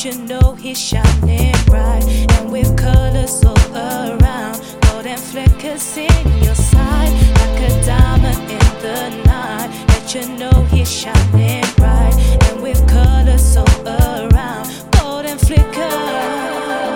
let you know he's shining bright. And with colors all around, golden flickers in your side, like a diamond in the night. Let you know he's shining bright. And with colors all around, golden flickers.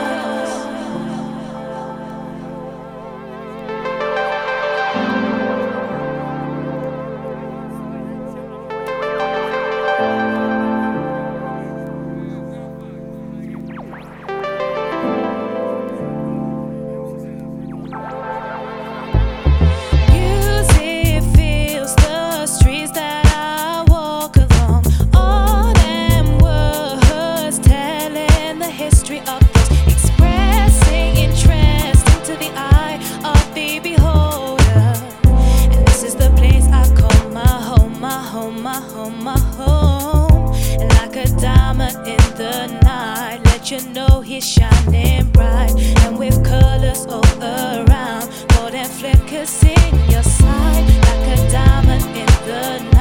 My home, and like a diamond in the night, let you know he's shining bright. And with colors all around, golden flickers in your side, like a diamond in the night.